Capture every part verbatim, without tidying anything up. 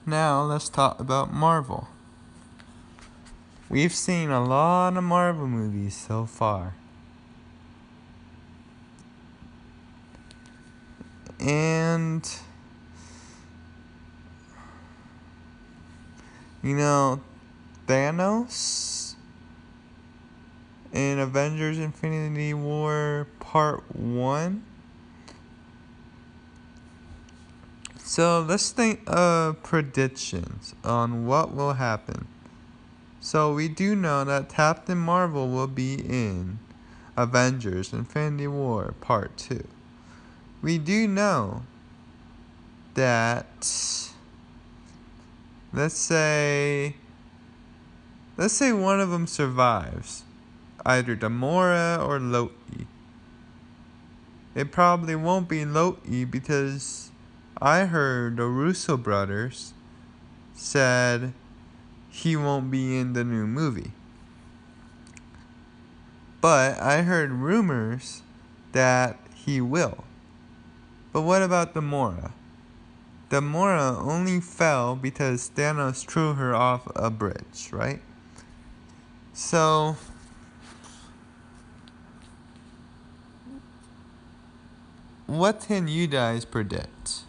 Now let's talk about Marvel. We've seen a lot of Marvel movies so far. And, you know, Thanos in Avengers Infinity War Part one. So let's think of predictions on what will happen. So we do know that Captain Marvel will be in Avengers Infinity War Part two. We do know that, let's say, let's say one of them survives, either Gamora or Loki. It probably won't be Loki because I heard the Russo brothers said he won't be in the new movie. But I heard rumors that he will. But what about Gamora? Gamora only fell because Thanos threw her off a bridge, right? So, what can you guys predict?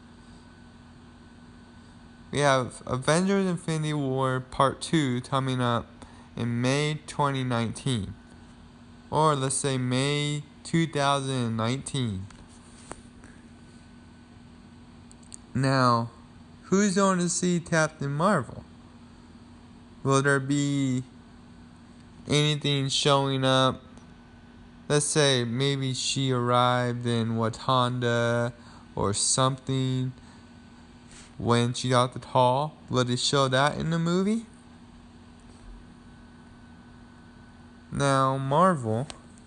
We have Avengers Infinity War Part two coming up in May twenty nineteen. Or let's say May two thousand nineteen. Now, who's going to see Captain Marvel? Will there be anything showing up? Let's say maybe she arrived in Wakanda or something when she got the call. Will they show that in the movie? Now, Marvel,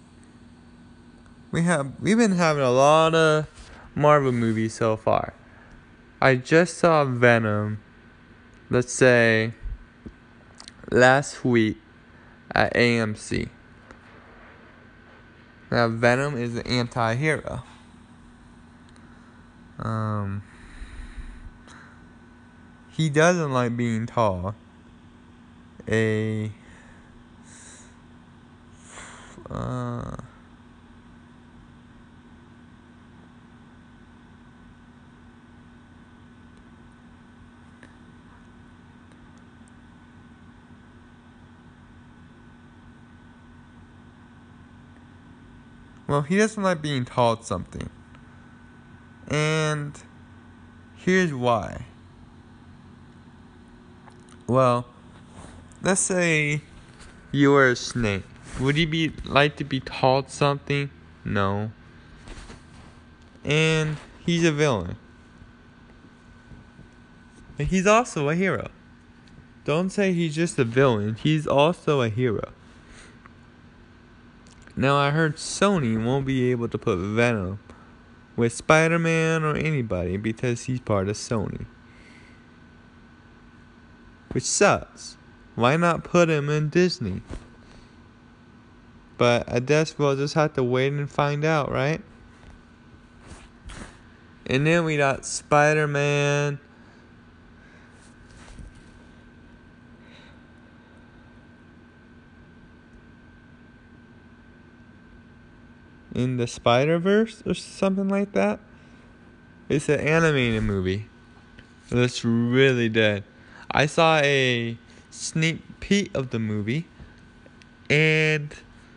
we have we've been having a lot of Marvel movies so far. I just saw Venom, let's say, last week at A M C. Now, Venom is an anti-hero. Um, he doesn't like being tall. A uh, well, he doesn't like being taught something. And here's why. Well, let's say you were a snake. Would you be like to be taught something? No. And he's a villain. And he's also a hero. Don't say he's just a villain. He's also a hero. Now, I heard Sony won't be able to put Venom with Spider-Man or anybody because he's part of Sony. Which sucks. Why not put him in Disney? But I guess we'll just have to wait and find out, right? And then we got Spider-Man. In the Spider-Verse or something like that. It's an animated movie. It looks really dead. I saw a sneak peek of the movie, and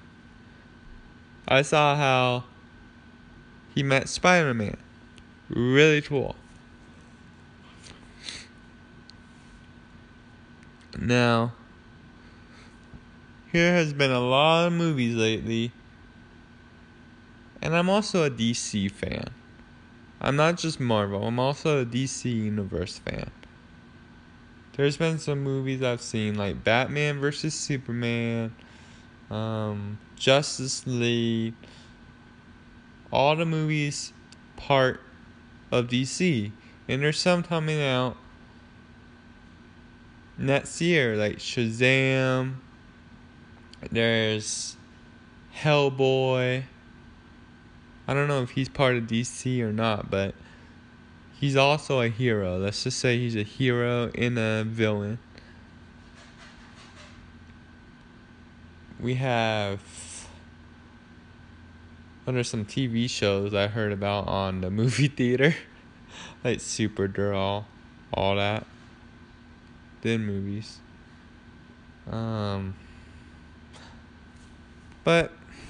I saw how he met Spider-Man. Really cool. Now, here has been a lot of movies lately, and I'm also a D C fan. I'm not just Marvel, I'm also a D C Universe fan. There's been some movies I've seen like Batman versus Superman, um, Justice League, all the movies part of D C. And there's some coming out next year, like Shazam, there's Hellboy. I don't know if he's part of D C or not, but he's also a hero. Let's just say he's a hero and a villain. We have, what are some T V shows I heard about on the movie theater? Like Supergirl, all that. Then movies. Um, but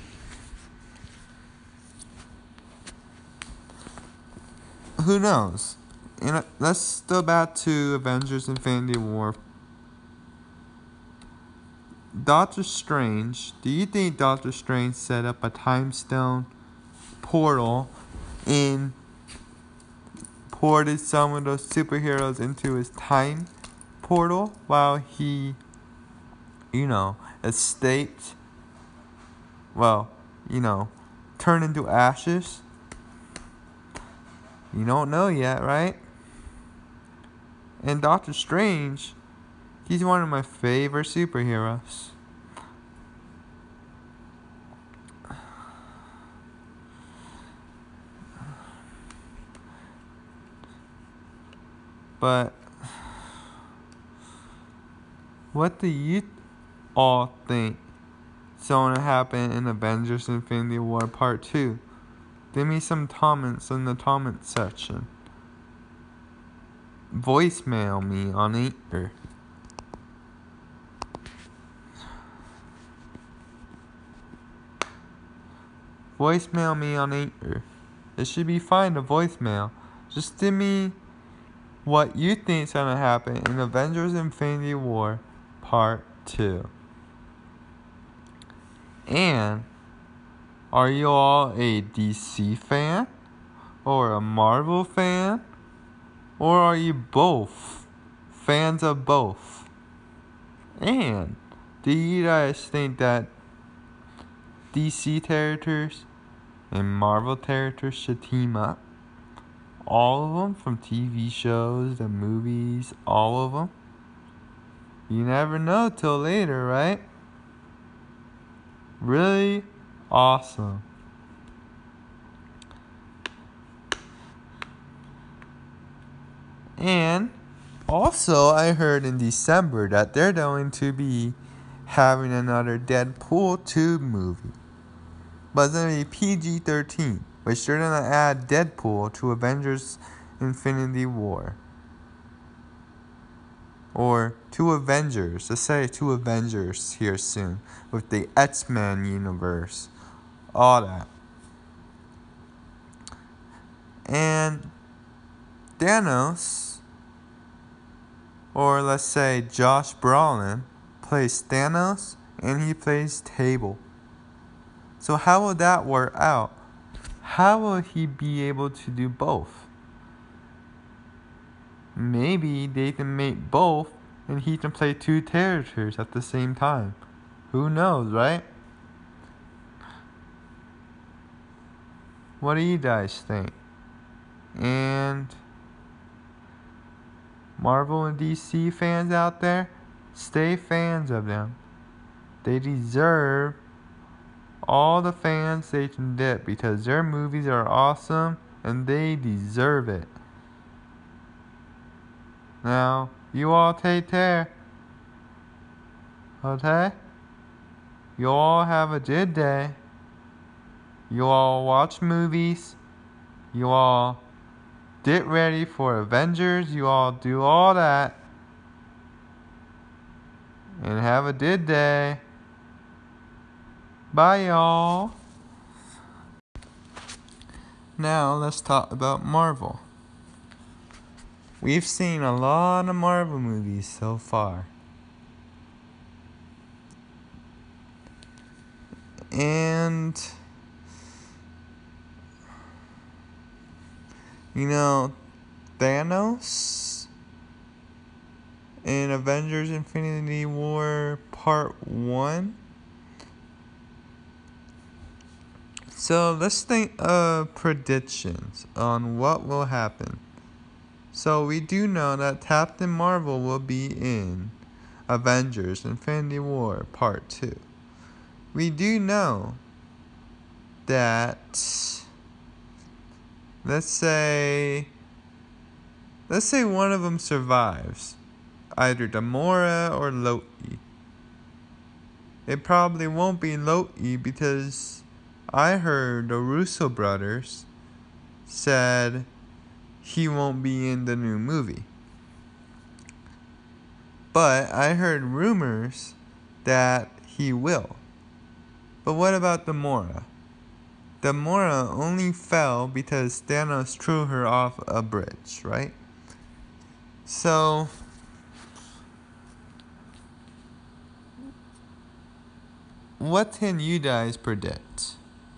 who knows? And let's go back to Avengers Infinity War. Doctor Strange, do you think Doctor Strange set up a time stone portal and ported some of those superheroes into his time portal while he, you know, escaped? Well, you know, turned into ashes? You don't know yet, right? And Doctor Strange, he's one of my favorite superheroes. But what do you all think is going to happen in Avengers Infinity War Part two? Give me some comments in the comment section. Voicemail me on Anchor. Voicemail me on Anchor. It should be fine to voicemail. Just give me what you think is going to happen in Avengers Infinity War Part two. And are you all a D C fan? Or a Marvel fan? Or are you both fans of both? And do you guys think that D C characters and Marvel characters should team up? All of them, from T V shows to movies, all of them? You never know till later, right? Really awesome. And also, I heard in December that they're going to be having another Deadpool two movie. But it's going to be P G thirteen, which they're going to add Deadpool to Avengers Infinity War. Or two Avengers. Let's say two Avengers here soon. With the X-Men universe. All that. And Thanos, or let's say Josh Brolin, plays Thanos and he plays Cable. So how will that work out? How will he be able to do both? Maybe they can make both and he can play two characters at the same time. Who knows, right? What do you guys think? And Marvel and D C fans out there, stay fans of them. They deserve all the fans they can get because their movies are awesome and they deserve it. Now, you all take care. Okay? You all have a good day. You all watch movies. You all get ready for Avengers. You all do all that. And have a good day. Bye, y'all. Now, let's talk about Marvel. We've seen a lot of Marvel movies so far. And you know, Thanos in Avengers Infinity War Part one. So let's think of predictions on what will happen. So we do know that Captain Marvel will be in Avengers Infinity War Part two. We do know that, let's say, let's say one of them survives, either Gamora or Loki. It probably won't be Loki because I heard the Russo brothers said he won't be in the new movie. But I heard rumors that he will. But what about Gamora? Gamora only fell because Thanos threw her off a bridge, right? So, what can you guys predict?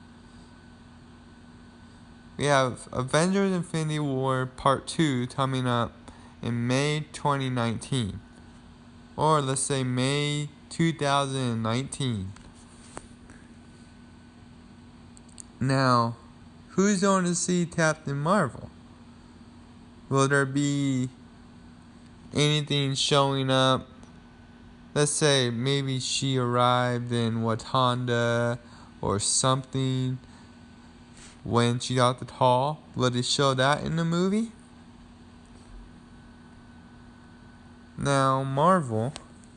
We have Avengers Infinity War Part two coming up in May twenty nineteen. Or let's say May two thousand nineteen. Now, who's going to see Captain Marvel? Will there be anything showing up? Let's say maybe she arrived in Wakanda or something when she got the call. Will they show that in the movie? Now, Marvel,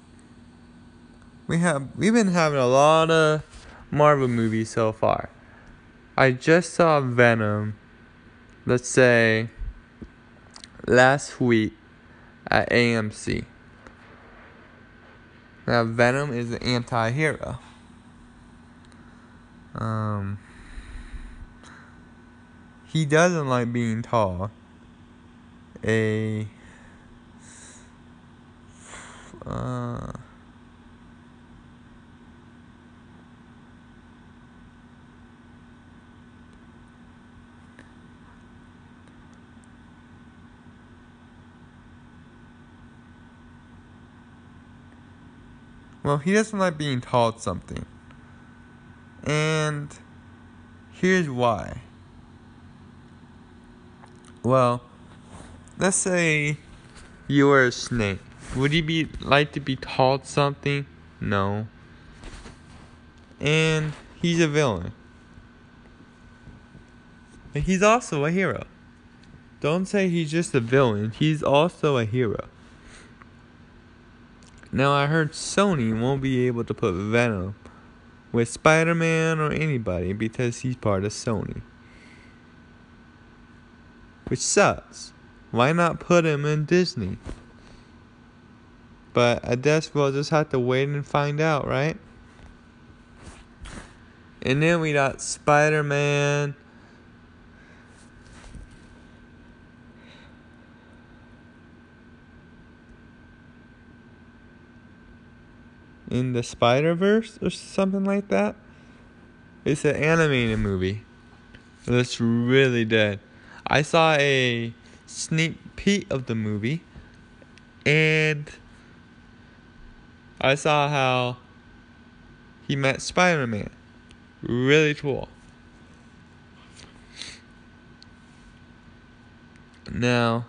we have we've been having a lot of Marvel movies so far. I just saw Venom, let's say, last week at A M C. Now, Venom is an anti-hero. Um, he doesn't like being tall. A uh, well, he doesn't like being taught something. And here's why. Well, let's say you were a snake. Would you be like to be taught something? No. And he's a villain. And he's also a hero. Don't say he's just a villain. He's also a hero. Now, I heard Sony won't be able to put Venom with Spider-Man or anybody because he's part of Sony. Which sucks. Why not put him in Disney? But I guess we'll just have to wait and find out, right? And then we got Spider-Man. In the Spider-Verse or something like that. It's an animated movie. It looks really dead. I saw a sneak peek of the movie, and I saw how he met Spider-Man. Really cool. Now,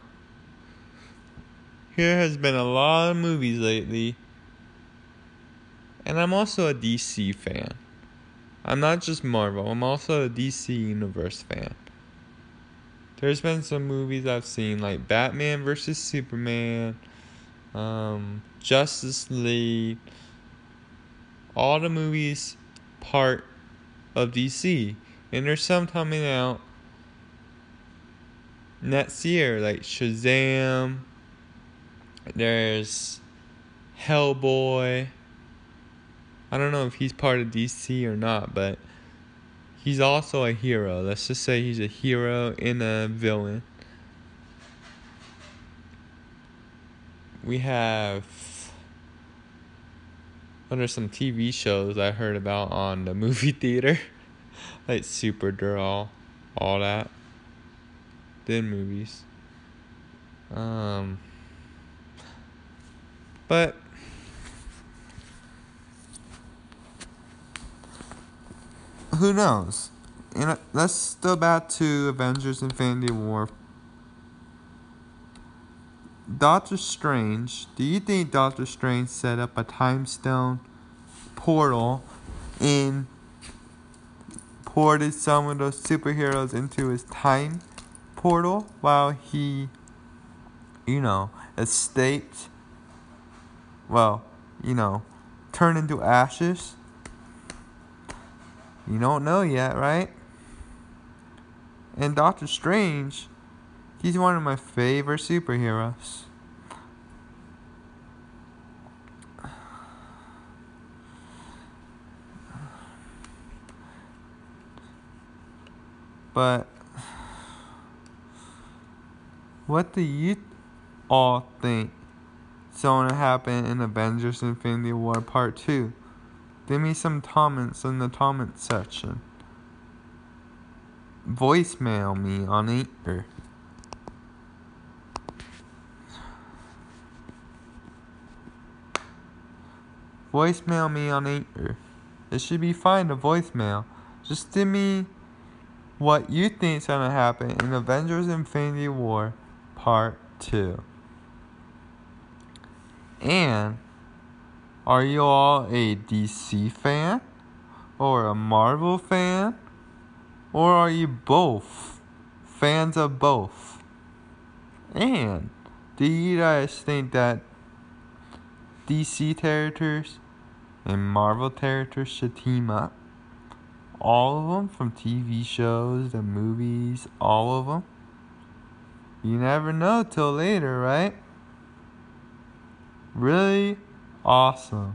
here has been a lot of movies lately. And I'm also a D C fan. I'm not just Marvel. I'm also a D C Universe fan. There's been some movies I've seen like Batman versus Superman, um, Justice League. All the movies part of D C. And there's some coming out next year like Shazam. There's Hellboy. I don't know if he's part of D C or not, but he's also a hero. Let's just say he's a hero and a villain. We have... Well, there's some T V shows I heard about on the movie theater. Like Supergirl, all that. Then movies. Um... But... who knows? And let's go back to Avengers Infinity War. Doctor Strange. Do you think Doctor Strange set up a time stone portal and ported some of those superheroes into his time portal while he you know, estate, well, you know, turn into ashes? You don't know yet, right? And Doctor Strange, he's one of my favorite superheroes. But what do you all think is going to happen in Avengers Infinity War Part two? Give me some comments in the comment section. Voicemail me on Anchor. Voicemail me on Anchor. It should be fine to voicemail. Just give me what you think is going to happen in Avengers Infinity War Part two. And are you all a D C fan? Or a Marvel fan? Or are you both fans of both? And do you guys think that D C characters and Marvel characters should team up? All of them, from T V shows to movies, all of them? You never know till later, right? Really awesome.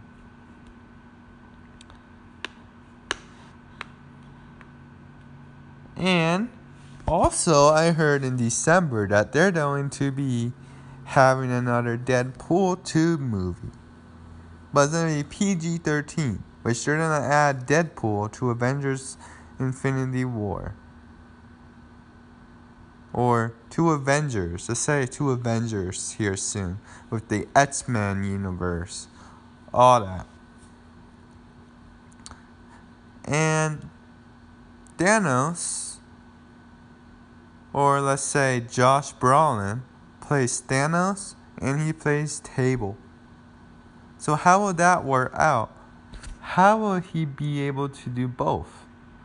And also, I heard in December that they're going to be having another Deadpool two movie. But it's going to be P G thirteen, which they're going to add Deadpool to Avengers Infinity War. Or two Avengers. Let's say two Avengers here soon. With the X-Men universe. All that. And Thanos, or let's say Josh Brolin, plays Thanos and he plays Cable. So how will that work out? How will he be able to do both?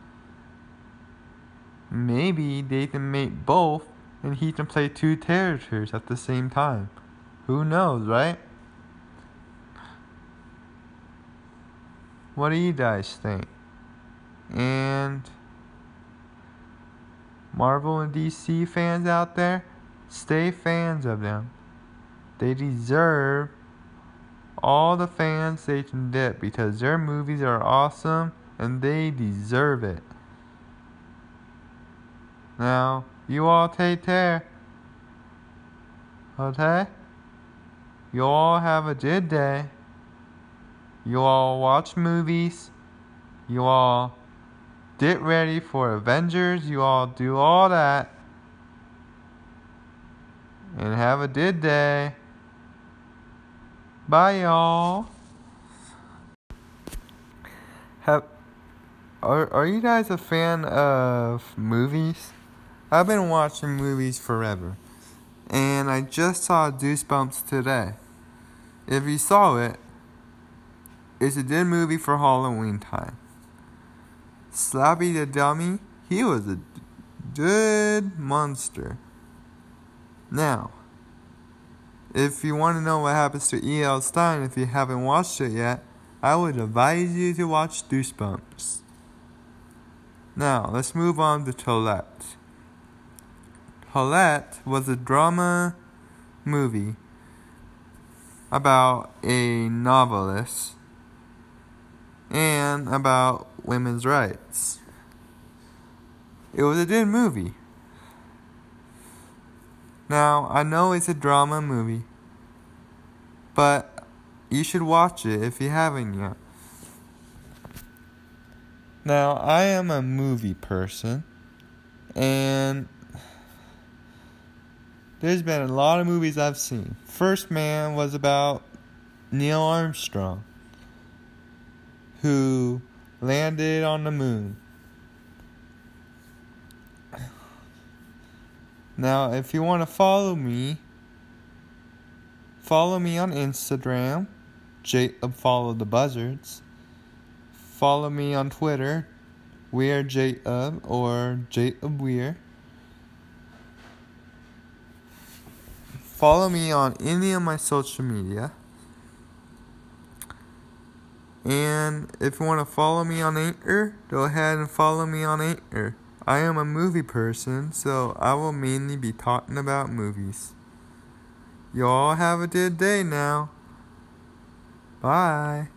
Maybe they can make both and he can play two characters at the same time. Who knows, right? What do you guys think? And Marvel and D C fans out there, stay fans of them. They deserve all the fans they can get because their movies are awesome and they deserve it. Now, you all take care. Okay? You all have a good day. You all watch movies. You all get ready for Avengers. You all do all that. And have a good day. Bye, y'all. Have, are, are you guys a fan of movies? I've been watching movies forever. And I just saw Goosebumps today. If you saw it, it's a good movie for Halloween time. Slappy the Dummy, he was a good monster. Now, if you want to know what happens to E L. Stein, if you haven't watched it yet, I would advise you to watch Goosebumps. Now, let's move on to Colette. Colette was a drama movie about a novelist and about women's rights. It was a good movie. Now, I know it's a drama movie, but you should watch it if you haven't yet. Now, I am a movie person, and there's been a lot of movies I've seen. First Man was about Neil Armstrong, who landed on the moon. Now, if you want to follow me, follow me on Instagram, Jacob Follow the Buzzards. Follow me on Twitter, We're Jacob or Jacob Weir. follow me on any of my social media. And if you want to follow me on Anchor, go ahead and follow me on Anchor. I am a movie person, so I will mainly be talking about movies. Y'all have a good day now. Bye.